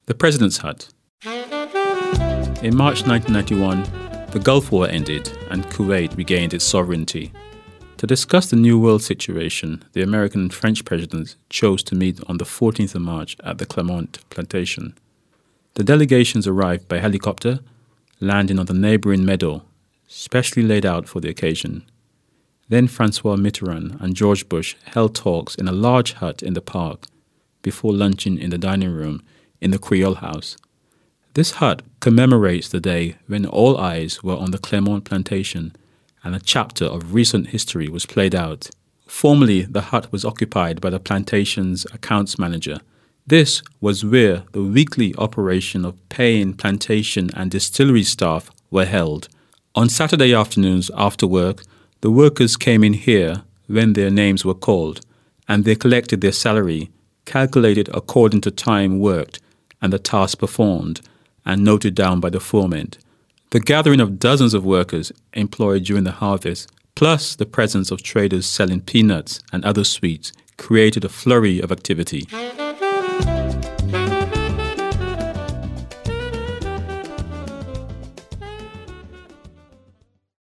The President's Hut. In March 1991, the Gulf War ended and Kuwait regained its sovereignty. To discuss the New World situation, the American and French presidents chose to meet on the 14th of March at the Clermont plantation. The delegations arrived by helicopter, landing on the neighboring meadow, specially laid out for the occasion. Then Francois Mitterrand and George Bush held talks in a large hut in the park before lunching in the dining room in the Creole House. This hut commemorates the day when all eyes were on the Clermont plantation and a chapter of recent history was played out. Formerly, the hut was occupied by the plantation's accounts manager. This was where the weekly operation of paying plantation and distillery staff were held. On Saturday afternoons after work, the workers came in here when their names were called, and they collected their salary, calculated according to time worked and the task performed, and noted down by the foreman. The gathering of dozens of workers employed during the harvest, plus the presence of traders selling peanuts and other sweets, created a flurry of activity.